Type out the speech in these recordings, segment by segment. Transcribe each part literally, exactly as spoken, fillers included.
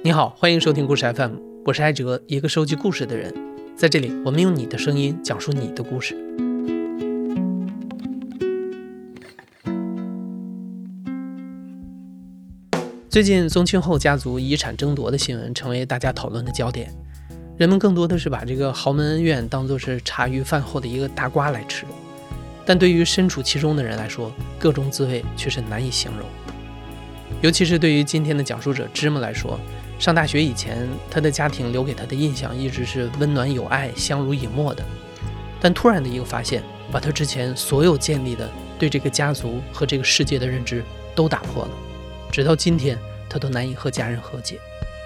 你好，欢迎收听故事 F M， 我是艾哲，一个收集故事的人。在这里，我们用你的声音讲述你的故事。最近宗庆后家族遗产争夺的新闻成为大家讨论的焦点，人们更多的是把这个豪门恩怨当作是茶余饭后的一个大瓜来吃，但对于身处其中的人来说，各种滋味却是难以形容。尤其是对于今天的讲述者芝麻来说，上大学以前，他的家庭留给他的印象一直是温暖有爱、相濡以沫的。但突然的一个发现，把他之前所有建立的对这个家族和这个世界的认知都打破了。直到今天，他都难以和家人和解。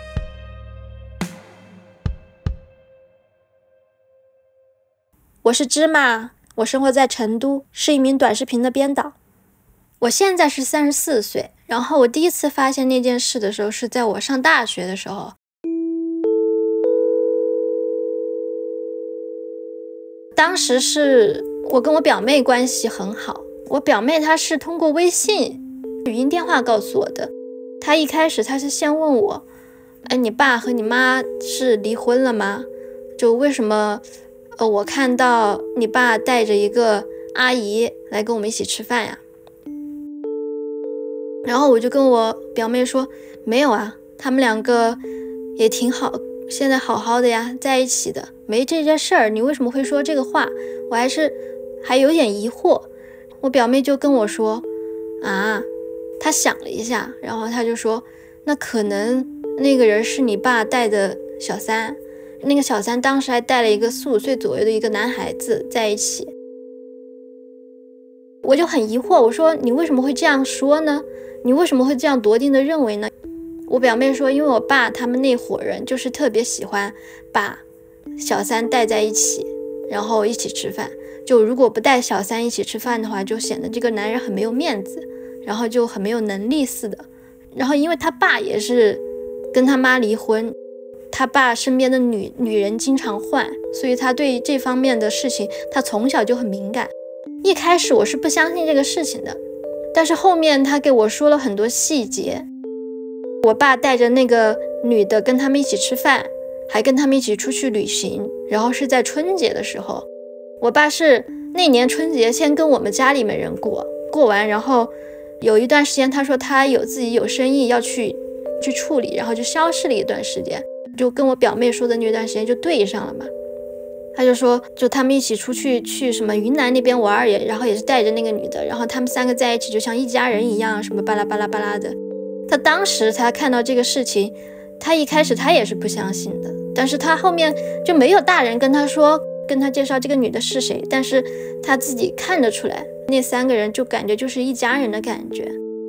我是芝麻，我生活在成都，是一名短视频的编导。我现在是三十四岁，然后我第一次发现那件事的时候是在我上大学的时候。当时是我跟我表妹关系很好，我表妹她是通过微信语音电话告诉我的。她一开始她是先问我，哎，你爸和你妈是离婚了吗？就为什么呃，我看到你爸带着一个阿姨来跟我们一起吃饭呀？然后我就跟我表妹说，没有啊，他们两个也挺好，现在好好的呀，在一起的，没这件事儿，你为什么会说这个话？我还是还有点疑惑。我表妹就跟我说，啊，她想了一下，然后她就说，那可能那个人是你爸带的小三，那个小三当时还带了一个四五岁左右的一个男孩子在一起。我就很疑惑，我说你为什么会这样说呢？你为什么会这样笃定的认为呢？我表妹说，因为我爸他们那伙人就是特别喜欢把小三带在一起，然后一起吃饭，就如果不带小三一起吃饭的话，就显得这个男人很没有面子，然后就很没有能力似的。然后因为他爸也是跟他妈离婚，他爸身边的女女人经常换，所以他对这方面的事情他从小就很敏感。一开始我是不相信这个事情的，但是后面他给我说了很多细节。我爸带着那个女的跟他们一起吃饭，还跟他们一起出去旅行，然后是在春节的时候。我爸是那年春节先跟我们家里面人过，过完然后有一段时间他说他有自己有生意要去去处理，然后就消失了一段时间，就跟我表妹说的那段时间就对上了嘛。他就说就他们一起出去去什么云南那边玩，也然后也是带着那个女的，然后他们三个在一起就像一家人一样，什么巴拉巴拉巴拉的。他当时他看到这个事情，他一开始他也是不相信的，但是他后面就没有大人跟他说跟他介绍这个女的是谁，但是他自己看得出来，那三个人就感觉就是一家人的感觉。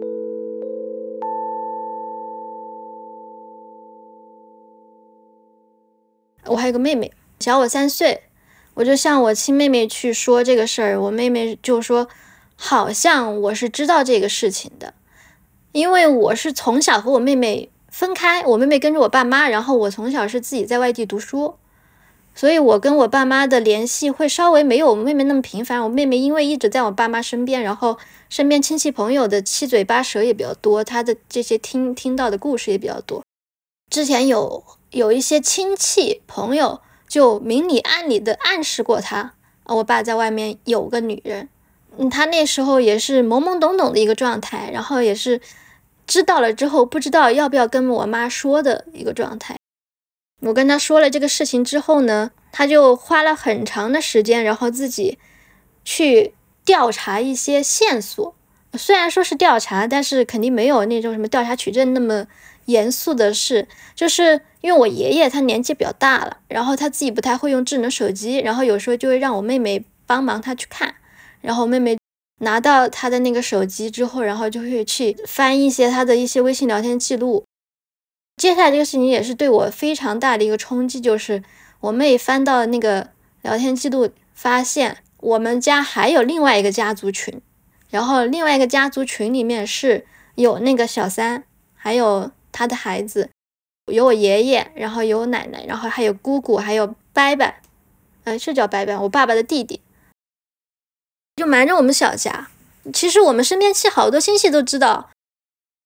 我还有个妹妹小我三岁，我就向我亲妹妹去说这个事儿，我妹妹就说好像我是知道这个事情的，因为我是从小和我妹妹分开，我妹妹跟着我爸妈，然后我从小是自己在外地读书，所以我跟我爸妈的联系会稍微没有我妹妹那么频繁。我妹妹因为一直在我爸妈身边，然后身边亲戚朋友的七嘴八舌也比较多，她的这些听听到的故事也比较多。之前有有一些亲戚朋友就明里暗里的暗示过他，我爸在外面有个女人。嗯，他那时候也是懵懵懂懂的一个状态，然后也是知道了之后不知道要不要跟我妈说的一个状态。我跟他说了这个事情之后呢，他就花了很长的时间，然后自己去调查一些线索。虽然说是调查，但是肯定没有那种什么调查取证那么严肃的事，就是因为我爷爷他年纪比较大了，然后他自己不太会用智能手机，然后有时候就会让我妹妹帮忙他去看，然后妹妹拿到他的那个手机之后，然后就会去翻一些他的一些微信聊天记录。接下来这个事情也是对我非常大的一个冲击，就是我妹翻到那个聊天记录，发现我们家还有另外一个家族群，然后另外一个家族群里面是有那个小三，还有他的孩子，有我爷爷，然后有我奶奶，然后还有姑姑，还有伯伯，呃，是叫伯伯，我爸爸的弟弟，就瞒着我们小家。其实我们身边亲好多亲戚都知道，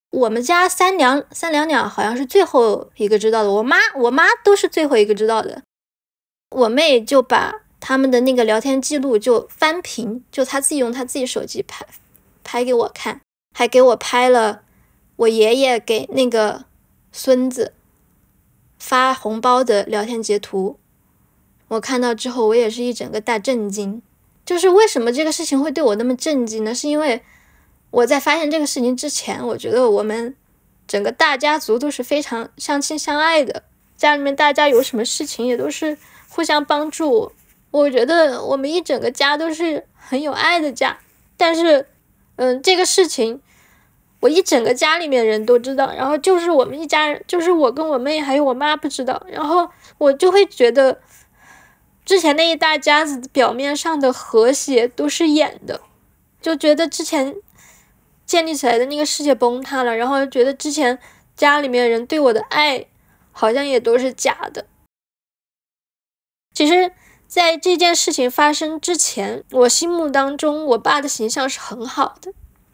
我们家三娘三娘俩好像是最后一个知道的，我妈我妈都是最后一个知道的。我妹就把他们的那个聊天记录就翻屏，就她自己用她自己手机拍拍给我看，还给我拍了我爷爷给那个孙子发红包的聊天截图。我看到之后我也是一整个大震惊。就是为什么这个事情会对我那么震惊呢？是因为我在发现这个事情之前，我觉得我们整个大家族都是非常相亲相爱的，家里面大家有什么事情也都是互相帮助。我觉得我们一整个家都是很有爱的家。但是嗯，这个事情我一整个家里面人都知道，然后就是我们一家人，就是我跟我妹还有我妈不知道，然后我就会觉得之前那一大家子表面上的和谐都是演的，就觉得之前建立起来的那个世界崩塌了，然后觉得之前家里面人对我的爱好像也都是假的。其实在这件事情发生之前，我心目当中我爸的形象是很好的。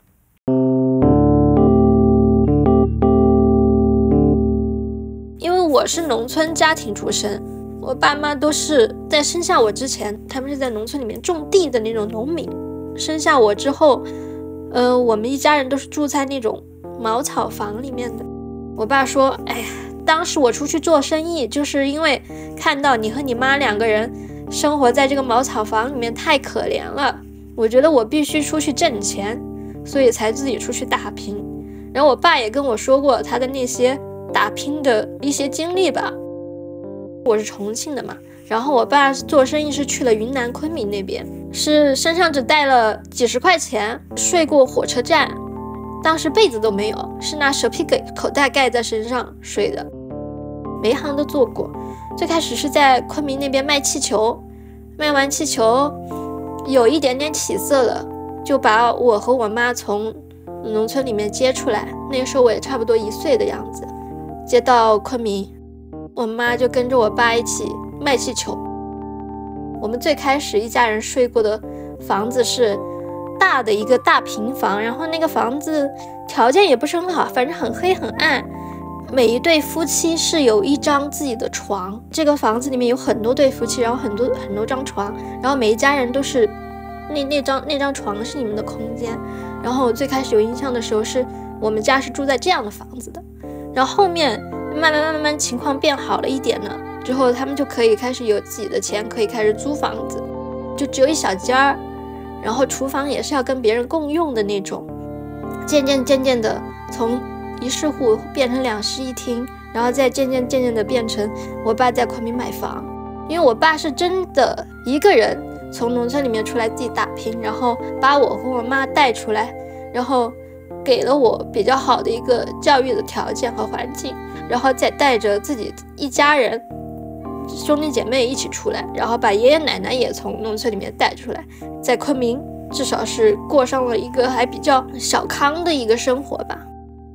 因为我是农村家庭出身，我爸妈都是在生下我之前，他们是在农村里面种地的那种农民。生下我之后，呃，我们一家人都是住在那种茅草房里面的。我爸说，哎呀，当时我出去做生意，就是因为看到你和你妈两个人生活在这个茅草房里面太可怜了，我觉得我必须出去挣钱，所以才自己出去打拼。然后我爸也跟我说过他的那些打拼的一些经历吧。我是重庆的嘛，然后我爸做生意是去了云南昆明那边，是身上只带了几十块钱，睡过火车站，当时被子都没有，是拿蛇皮给口袋盖在身上睡的，每一行都做过。最开始是在昆明那边卖气球，卖完气球有一点点起色了，就把我和我妈从农村里面接出来，那个时候我也差不多一岁的样子，接到昆明，我妈就跟着我爸一起卖气球。我们最开始一家人睡过的房子是大的一个大平房，然后那个房子条件也不是很好，反正很黑很暗。每一对夫妻是有一张自己的床，这个房子里面有很多对夫妻，然后很多很多张床，然后每一家人都是那那张那张床是你们的空间。然后我最开始有印象的时候是我们家是住在这样的房子的，然后后面慢慢慢慢情况变好了一点呢，之后他们就可以开始有自己的钱，可以开始租房子，就只有一小间儿，然后厨房也是要跟别人共用的那种。渐渐渐渐的从一室户变成两室一厅，然后再渐渐渐渐的变成我爸在昆明买房。因为我爸是真的一个人从农村里面出来自己打拼，然后把我和我妈带出来，然后给了我比较好的一个教育的条件和环境，然后再带着自己一家人兄弟姐妹一起出来，然后把爷爷奶奶也从农村里面带出来，在昆明至少是过上了一个还比较小康的一个生活吧。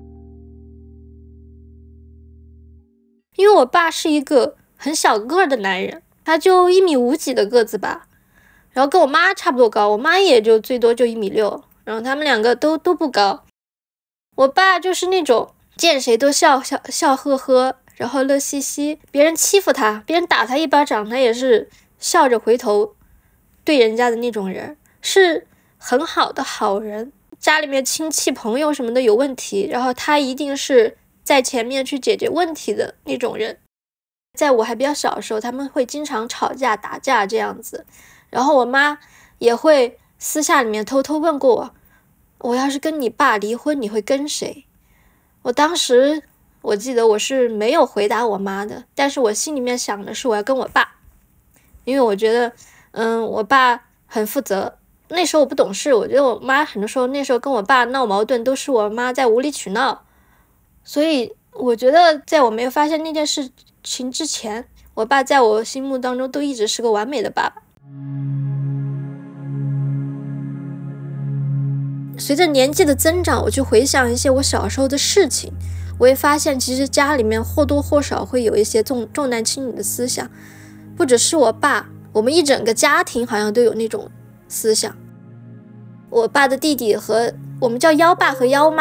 因为我爸是一个很小个的男人，他就一米五几的个子吧，然后跟我妈差不多高，我妈也就最多就一米六，然后他们两个都都不高。我爸就是那种见谁都笑笑笑呵呵，然后乐嘻嘻，别人欺负他，别人打他一巴掌，他也是笑着回头对人家的那种人，是很好的好人。家里面亲戚朋友什么的有问题，然后他一定是在前面去解决问题的那种人。在我还比较小的时候，他们会经常吵架打架这样子，然后我妈也会私下里面偷偷问过我，我要是跟你爸离婚你会跟谁？我当时我记得我是没有回答我妈的，但是我心里面想的是我要跟我爸，因为我觉得嗯，我爸很负责。那时候我不懂事，我觉得我妈很多时候那时候跟我爸闹矛盾都是我妈在无理取闹，所以我觉得在我没有发现那件事情之前，我爸在我心目当中都一直是个完美的爸爸。随着年纪的增长，我去回想一些我小时候的事情，我也发现其实家里面或多或少会有一些重重男轻女的思想，不只是我爸，我们一整个家庭好像都有那种思想。我爸的弟弟和我们叫幺爸和幺妈，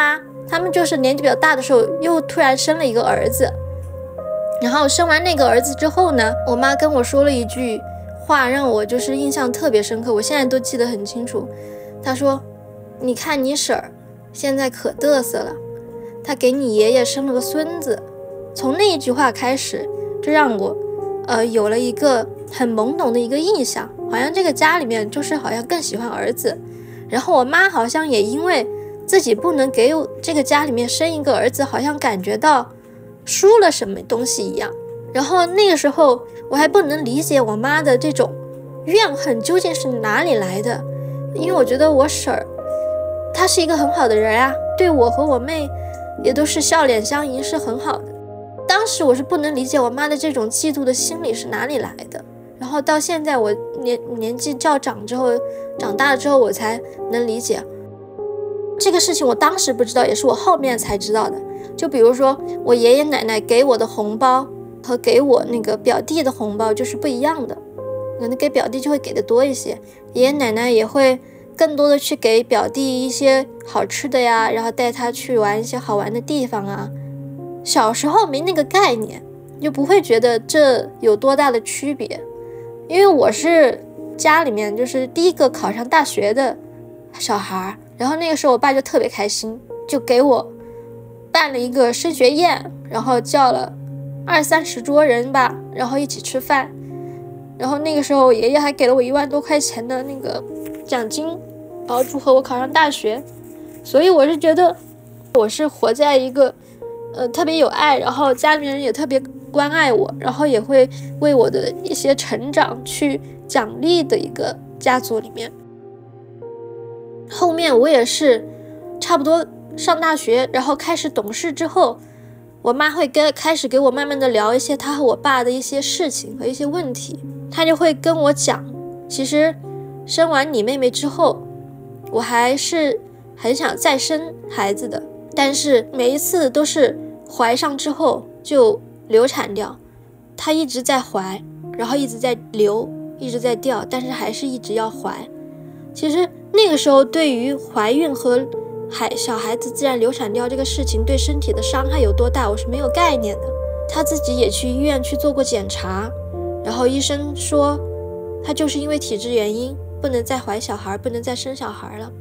他们就是年纪比较大的时候又突然生了一个儿子，然后生完那个儿子之后呢，我妈跟我说了一句话让我就是印象特别深刻，我现在都记得很清楚。她说你看你婶儿现在可嘚瑟了，她给你爷爷生了个孙子。从那一句话开始就让我呃有了一个很懵懂的一个印象，好像这个家里面就是好像更喜欢儿子，然后我妈好像也因为自己不能给我这个家里面生一个儿子，好像感觉到输了什么东西一样。然后那个时候我还不能理解我妈的这种怨恨究竟是哪里来的，因为我觉得我婶儿她是一个很好的人啊，对我和我妹也都是笑脸相迎，是很好的。当时我是不能理解我妈的这种嫉妒的心理是哪里来的，然后到现在我年年纪较长之后，长大了之后我才能理解这个事情。我当时不知道，也是我后面才知道的。就比如说我爷爷奶奶给我的红包和给我那个表弟的红包就是不一样的，可能给表弟就会给的多一些，爷爷奶奶也会更多的去给表弟一些好吃的呀，然后带他去玩一些好玩的地方啊。小时候没那个概念，就不会觉得这有多大的区别。因为我是家里面就是第一个考上大学的小孩，然后那个时候我爸就特别开心，就给我办了一个升学宴，然后叫了二三十桌人吧，然后一起吃饭。然后那个时候我爷爷还给了我一万多块钱的那个奖金，然后祝贺我考上大学。所以我是觉得我是活在一个呃特别有爱，然后家里面人也特别关爱我，然后也会为我的一些成长去奖励的一个家族里面。后面我也是差不多上大学，然后开始懂事之后，我妈会跟开始给我慢慢的聊一些她和我爸的一些事情和一些问题。她就会跟我讲，其实生完你妹妹之后，我还是很想再生孩子的，但是每一次都是怀上之后就流产掉。她一直在怀，然后一直在流，一直在掉，但是还是一直要怀。其实那个时候对于怀孕和孩小孩子自然流产掉这个事情对身体的伤害有多大，我是没有概念的。她自己也去医院去做过检查，然后医生说她就是因为体质原因不能再怀小孩，不能再生小孩了。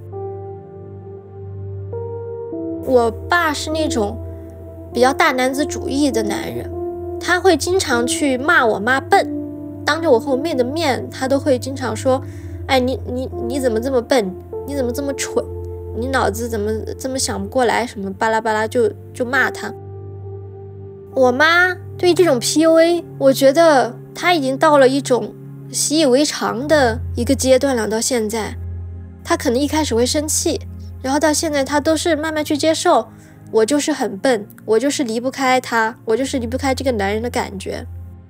我爸是那种比较大男子主义的男人，他会经常去骂我妈笨，当着我和我妹的面他都会经常说，哎，你你你怎么这么笨，你怎么这么蠢，你脑子怎么这么想不过来，什么巴拉巴拉，就就骂他。我妈对这种 P U A 我觉得她已经到了一种习以为常的一个阶段了。到现在她可能一开始会生气，然后到现在她都是慢慢去接受，我就是很笨，我就是离不开他，我就是离不开这个男人的感觉。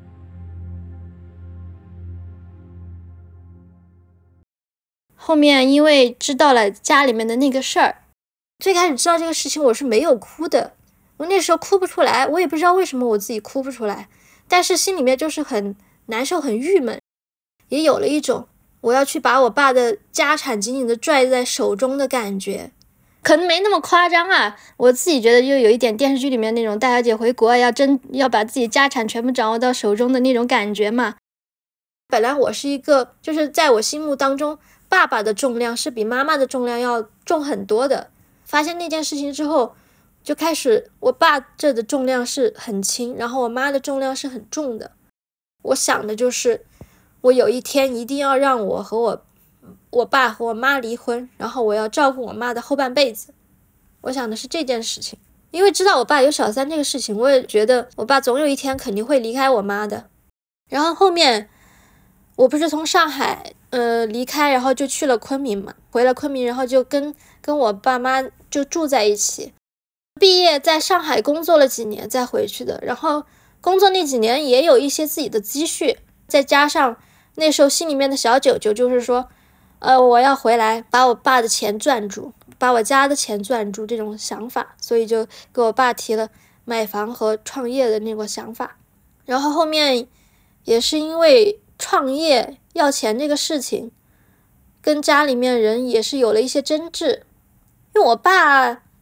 后面因为知道了家里面的那个事儿，最开始知道这个事情我是没有哭的，我那时候哭不出来，我也不知道为什么我自己哭不出来，但是心里面就是很难受很郁闷，也有了一种我要去把我爸的家产紧紧的拽在手中的感觉。可能没那么夸张啊，我自己觉得就有一点电视剧里面那种大小姐回国要真要把自己家产全部掌握到手中的那种感觉嘛。本来我是一个就是在我心目当中爸爸的重量是比妈妈的重量要重很多的，发现那件事情之后就开始我爸这的重量是很轻，然后我妈的重量是很重的。我想的就是我有一天一定要让我和我我爸和我妈离婚，然后我要照顾我妈的后半辈子。我想的是这件事情，因为知道我爸有小三这个事情，我也觉得我爸总有一天肯定会离开我妈的。然后后面我不是从上海呃离开，然后就去了昆明嘛，回了昆明，然后就跟跟我爸妈就住在一起。毕业在上海工作了几年再回去的，然后工作那几年也有一些自己的积蓄，再加上那时候心里面的小九九就是说呃，我要回来把我爸的钱赚住，把我家的钱赚住这种想法，所以就给我爸提了买房和创业的那个想法。然后后面也是因为创业要钱这个事情，跟家里面人也是有了一些争执。因为我爸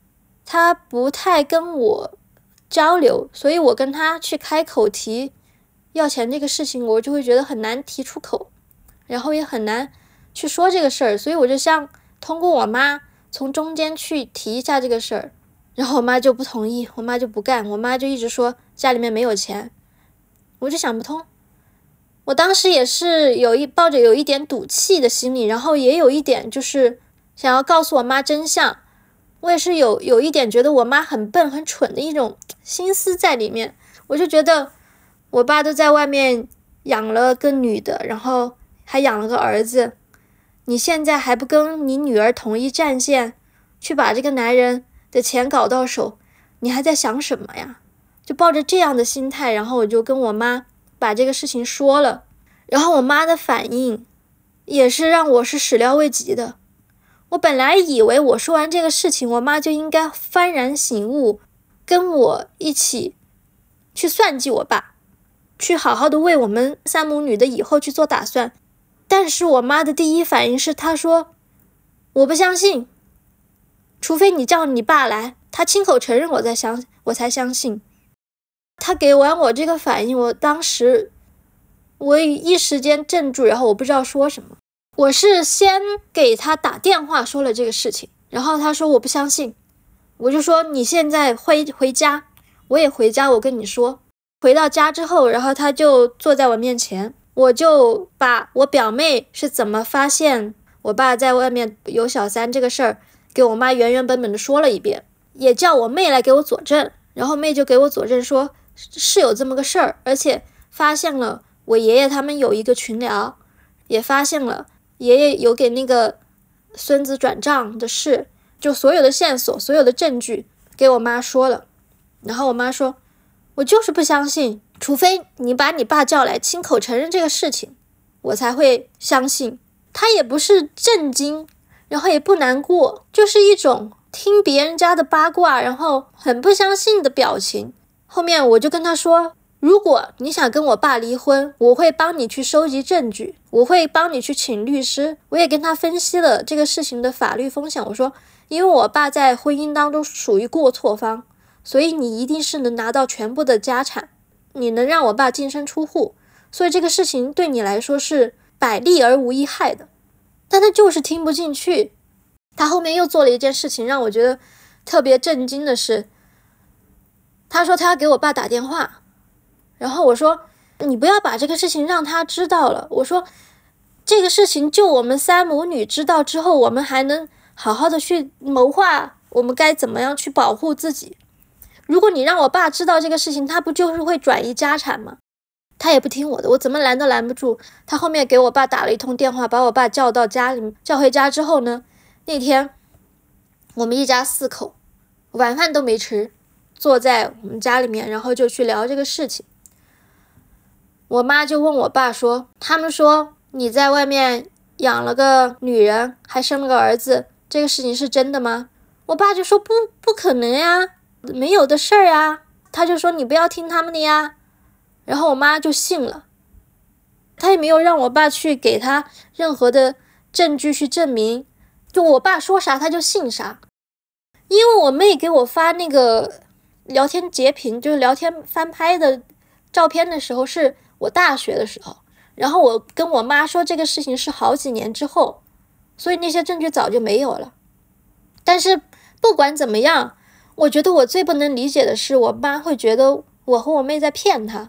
他不太跟我交流，所以我跟他去开口提要钱这个事情，我就会觉得很难提出口，然后也很难去说这个事儿，所以我就想通过我妈从中间去提一下这个事儿，然后我妈就不同意，我妈就不干，我妈就一直说家里面没有钱，我就想不通。我当时也是有一抱着有一点赌气的心理，然后也有一点就是想要告诉我妈真相，我也是有有一点觉得我妈很笨很蠢的一种心思在里面。我就觉得我爸都在外面养了个女的，然后还养了个儿子，你现在还不跟你女儿统一战线，去把这个男人的钱搞到手，你还在想什么呀？就抱着这样的心态，然后我就跟我妈把这个事情说了，然后我妈的反应也是让我是始料未及的。我本来以为我说完这个事情，我妈就应该幡然醒悟，跟我一起去算计我爸，去好好的为我们三母女的以后去做打算。但是我妈的第一反应是，她说我不相信，除非你叫你爸来，他亲口承认我才相我才相信。他给完我这个反应，我当时我一时间怔住，然后我不知道说什么。我是先给他打电话说了这个事情，然后他说我不相信，我就说你现在回回家，我也回家，我跟你说。回到家之后，然后他就坐在我面前，我就把我表妹是怎么发现我爸在外面有小三这个事儿给我妈原原本本的说了一遍，也叫我妹来给我佐证，然后妹就给我佐证说是有这么个事儿，而且发现了我爷爷他们有一个群聊，也发现了爷爷有给那个孙子转账的事，就所有的线索所有的证据给我妈说了。然后我妈说我就是不相信，除非你把你爸叫来亲口承认这个事情，我才会相信。他也不是震惊，然后也不难过，就是一种听别人家的八卦然后很不相信的表情。后面我就跟他说，如果你想跟我爸离婚，我会帮你去收集证据，我会帮你去请律师。我也跟他分析了这个事情的法律风险，我说因为我爸在婚姻当中属于过错方，所以你一定是能拿到全部的家产，你能让我爸净身出户，所以这个事情对你来说是百利而无一害的。但他就是听不进去。他后面又做了一件事情让我觉得特别震惊的是，他说他要给我爸打电话，然后我说你不要把这个事情让他知道了，我说这个事情就我们三母女知道之后，我们还能好好的去谋划我们该怎么样去保护自己。如果你让我爸知道这个事情，他不就是会转移家产吗？他也不听我的，我怎么拦都拦不住。他后面给我爸打了一通电话，把我爸叫到家里，叫回家之后呢，那天我们一家四口晚饭都没吃，坐在我们家里面，然后就去聊这个事情。我妈就问我爸说，他们说你在外面养了个女人，还生了个儿子，这个事情是真的吗？我爸就说不不可能呀，没有的事儿啊。他就说你不要听他们的呀。然后我妈就信了，他也没有让我爸去给他任何的证据去证明，就我爸说啥他就信啥。因为我妹给我发那个聊天截屏，就是聊天翻拍的照片的时候是我大学的时候，然后我跟我妈说这个事情是好几年之后，所以那些证据早就没有了。但是不管怎么样，我觉得我最不能理解的是我妈会觉得我和我妹在骗她。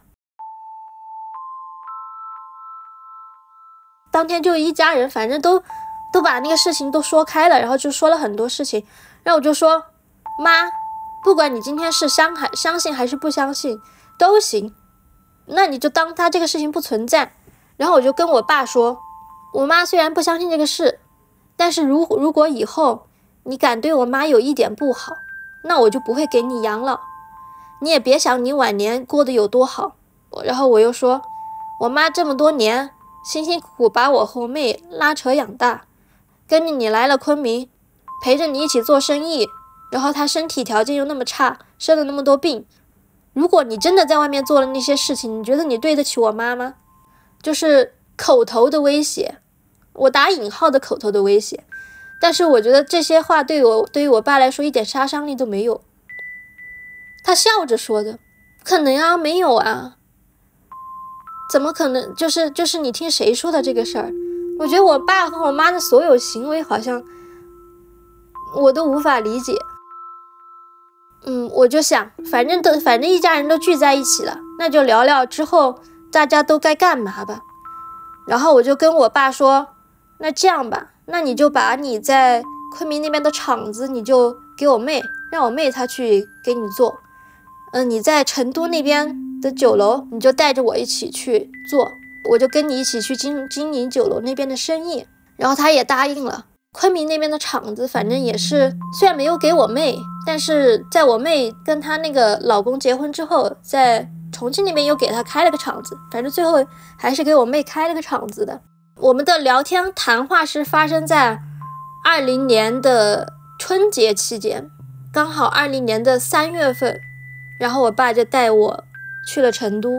当天就一家人反正都都把那个事情都说开了，然后就说了很多事情，然后我就说妈，不管你今天是相还相信还是不相信都行，那你就当他这个事情不存在。然后我就跟我爸说，我妈虽然不相信这个事，但是如如果以后你敢对我妈有一点不好，那我就不会给你养老，你也别想你晚年过得有多好。然后我又说，我妈这么多年辛辛苦苦把我和我妹拉扯养大，跟着你来了昆明，陪着你一起做生意，然后她身体条件又那么差，生了那么多病，如果你真的在外面做了那些事情，你觉得你对得起我妈吗？就是口头的威胁，我打引号的口头的威胁。 但是我觉得这些话对我对于我爸来说一点杀伤力都没有。他笑着说的，不可能啊，没有啊，怎么可能？就是就是你听谁说的这个事儿？我觉得我爸和我妈的所有行为好像我都无法理解。嗯，我就想，反正都反正一家人都聚在一起了，那就聊聊之后大家都该干嘛吧。然后我就跟我爸说，那这样吧，那你就把你在昆明那边的厂子，你就给我妹，让我妹她去给你做。嗯、呃，你在成都那边的酒楼，你就带着我一起去做，我就跟你一起去经经营酒楼那边的生意。然后他也答应了。昆明那边的厂子，反正也是，虽然没有给我妹，但是在我妹跟她那个老公结婚之后，在重庆那边又给她开了个厂子，反正最后还是给我妹开了个厂子的。我们的聊天谈话是发生在二零年的春节期间，刚好二零年的三月份，然后我爸就带我去了成都。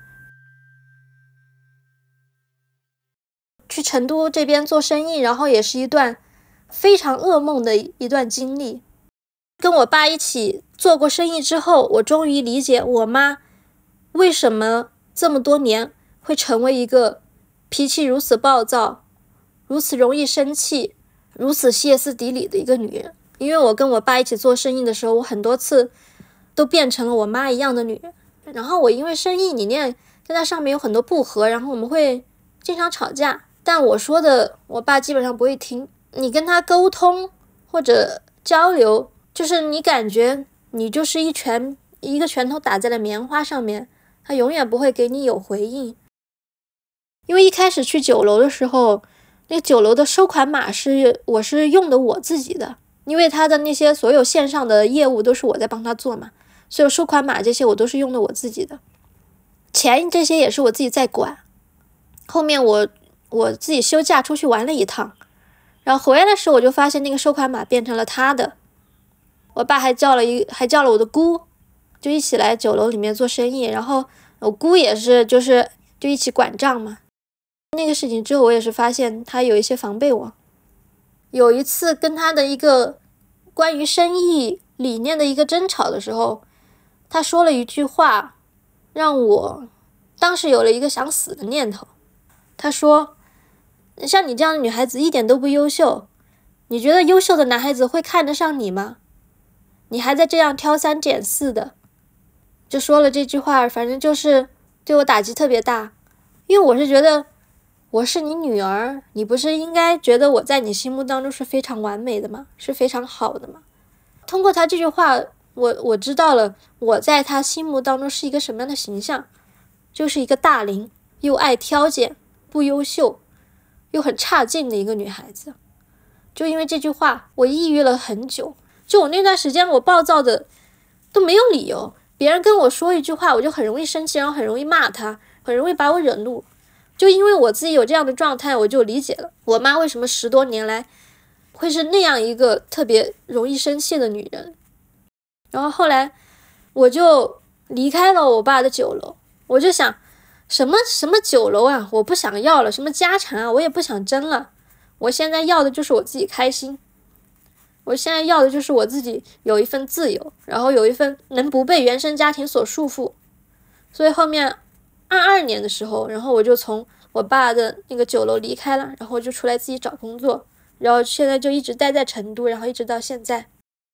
去成都这边做生意，然后也是一段非常噩梦的一段经历。跟我爸一起做过生意之后，我终于理解我妈为什么这么多年会成为一个脾气如此暴躁、如此容易生气、如此歇斯底里的一个女人。因为我跟我爸一起做生意的时候，我很多次都变成了我妈一样的女人。然后我因为生意理念跟她上面有很多不合，然后我们会经常吵架。但我说的我爸基本上不会听，你跟他沟通或者交流，就是你感觉你就是一拳一个拳头打在了棉花上面，他永远不会给你有回应。因为一开始去酒楼的时候，那个酒楼的收款码是我是用的我自己的，因为他的那些所有线上的业务都是我在帮他做嘛，所有收款码这些我都是用的我自己的，钱这些也是我自己在管。后面我我自己休假出去玩了一趟，然后回来的时候我就发现那个收款码变成了他的。我爸还叫了一还叫了我的姑，就一起来酒楼里面做生意，然后我姑也是就是就一起管账嘛。那个事情之后，我也是发现他有一些防备我。有一次跟他的一个关于生意理念的一个争吵的时候，他说了一句话，让我当时有了一个想死的念头。他说，像你这样的女孩子一点都不优秀，你觉得优秀的男孩子会看得上你吗？你还在这样挑三拣四的。就说了这句话，反正就是对我打击特别大。因为我是觉得我是你女儿，你不是应该觉得我在你心目当中是非常完美的吗？是非常好的吗？通过他这句话，我我知道了我在他心目当中是一个什么样的形象，就是一个大龄又爱挑拣不优秀又很差劲的一个女孩子。就因为这句话我抑郁了很久，就我那段时间我暴躁的都没有理由，别人跟我说一句话我就很容易生气，然后很容易骂他，很容易把我惹怒。就因为我自己有这样的状态，我就理解了我妈为什么十多年来会是那样一个特别容易生气的女人。然后后来我就离开了我爸的酒楼，我就想什么什么酒楼啊，我不想要了，什么家产啊，我也不想争了。我现在要的就是我自己开心，我现在要的就是我自己有一份自由，然后有一份能不被原生家庭所束缚。所以后面二二年的时候，然后我就从我爸的那个酒楼离开了，然后就出来自己找工作，然后现在就一直待在成都，然后一直到现在。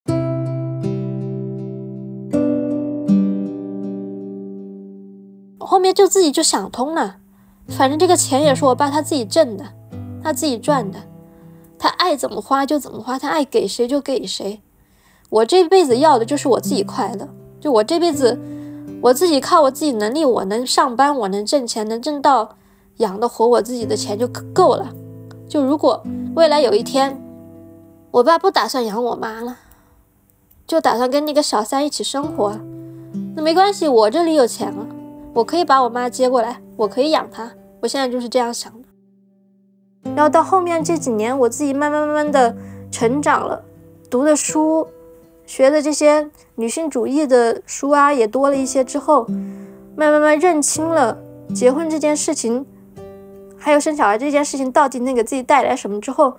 后面就自己就想通了，反正这个钱也是我爸他自己挣的，他自己赚的，他爱怎么花就怎么花，他爱给谁就给谁。我这辈子要的就是我自己快乐，就我这辈子我自己靠我自己能力，我能上班，我能挣钱，能挣到养得活我自己的钱就够了。就如果未来有一天我爸不打算养我妈了，就打算跟那个小三一起生活，那没关系，我这里有钱了，我可以把我妈接过来，我可以养她。我现在就是这样想的。然后到后面这几年我自己慢慢慢慢的成长了，读的书学的这些女性主义的书啊也多了一些之后，慢慢慢慢认清了结婚这件事情还有生小孩这件事情到底能给自己带来什么之后，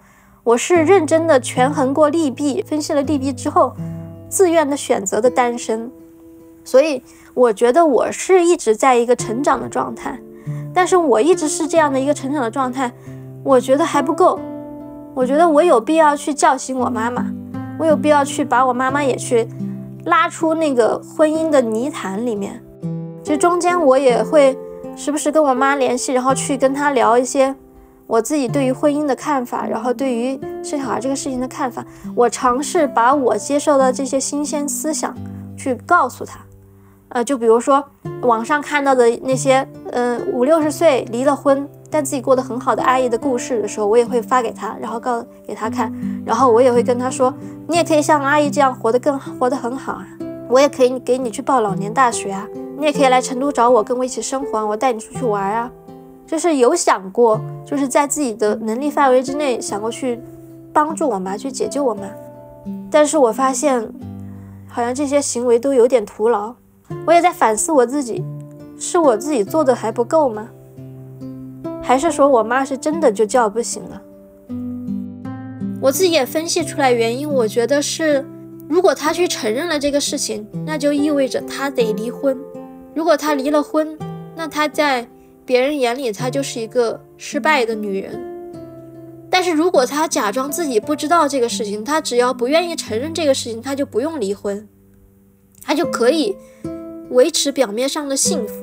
我是认真的权衡过利弊，分析了利弊之后自愿的选择的单身。所以我觉得我是一直在一个成长的状态，但是我一直是这样的一个成长的状态，我觉得还不够。我觉得我有必要去叫醒我妈妈，我有必要去把我妈妈也去拉出那个婚姻的泥潭里面。其实中间我也会时不时跟我妈联系，然后去跟她聊一些我自己对于婚姻的看法，然后对于生小孩这个事情的看法。我尝试把我接受的这些新鲜思想去告诉她。呃，就比如说网上看到的那些，嗯、呃，五六十岁离了婚但自己过得很好的阿姨的故事的时候，我也会发给她，然后告给她看，然后我也会跟她说，你也可以像阿姨这样活得更活得很好啊，我也可以给你去报老年大学啊，你也可以来成都找我，跟我一起生活，我带你出去玩啊。就是有想过，就是在自己的能力范围之内想过去帮助我妈，去解救我妈，但是我发现好像这些行为都有点徒劳。我也在反思我自己，是我自己做的还不够吗？还是说我妈是真的就叫不醒了？我自己也分析出来原因，我觉得是，如果她去承认了这个事情，那就意味着她得离婚。如果她离了婚，那她在别人眼里她就是一个失败的女人。但是如果她假装自己不知道这个事情，她只要不愿意承认这个事情，她就不用离婚，她就可以维持表面上的幸福。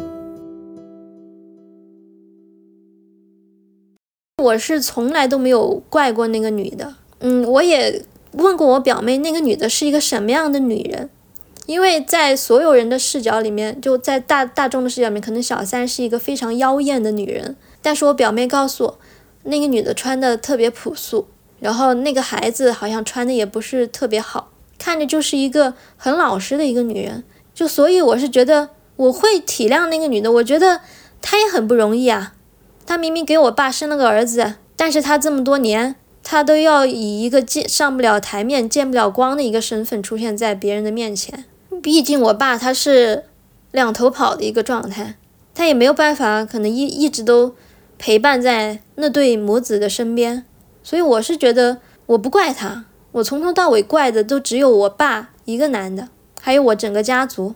我是从来都没有怪过那个女的，嗯，我也问过我表妹那个女的是一个什么样的女人，因为在所有人的视角里面，就在大大众的视角里面，可能小三是一个非常妖艳的女人，但是我表妹告诉我，那个女的穿的特别朴素，然后那个孩子好像穿的也不是特别好，看着就是一个很老实的一个女人。就所以我是觉得我会体谅那个女的，我觉得她也很不容易啊。她明明给我爸生了个儿子，但是她这么多年，她都要以一个见上不了台面、见不了光的一个身份出现在别人的面前。毕竟我爸他是两头跑的一个状态，他也没有办法，可能一一直都陪伴在那对母子的身边。所以我是觉得我不怪他，我从头到尾怪的都只有我爸一个男的，还有我整个家族。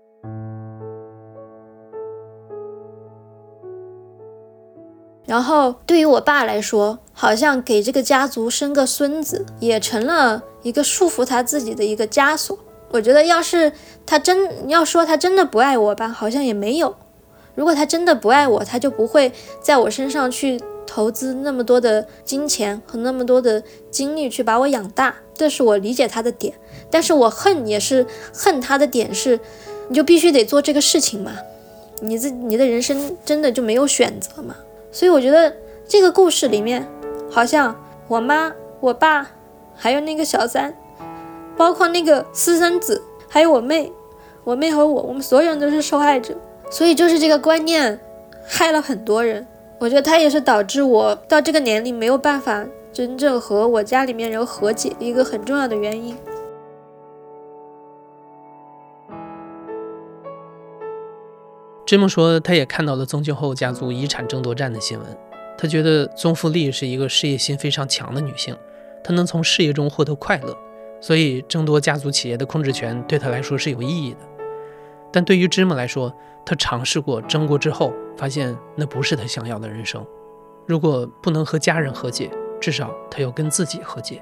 然后对于我爸来说，好像给这个家族生个孙子也成了一个束缚他自己的一个枷锁。我觉得要是他真要说他真的不爱我吧，好像也没有。如果他真的不爱我，他就不会在我身上去投资那么多的金钱和那么多的精力去把我养大，这是我理解他的点。但是我恨也是恨他的点是，你就必须得做这个事情嘛，你自你的人生真的就没有选择嘛。所以我觉得这个故事里面，好像我妈、我爸，还有那个小三，包括那个私生子，还有我妹，我妹和我，我们所有人都是受害者。所以就是这个观念害了很多人，我觉得它也是导致我到这个年龄没有办法真正和我家里面人和解一个很重要的原因。 芝麻说他也看到了宗庆后家族遗产争夺战的新闻，他觉得宗馥莉是一个事业心非常强的女性，她能从事业中获得快乐，所以争夺家族企业的控制权对她来说是有意义的。但对于芝麻来说，她尝试过争过之后，发现那不是她想要的人生。如果不能和家人和解，至少她要跟自己和解。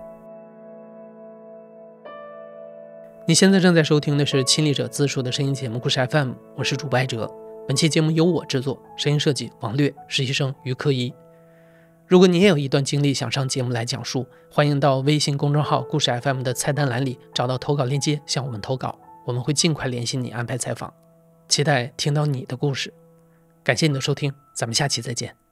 你现在正在收听的是亲历者自述的声音节目故事 F M， 我是主播艾哲。本期节目由我制作，声音设计王略，实习生于科一。如果你也有一段经历想上节目来讲述，欢迎到微信公众号故事 F M 的菜单栏里找到投稿链接向我们投稿，我们会尽快联系你安排采访，期待听到你的故事。感谢你的收听，咱们下期再见。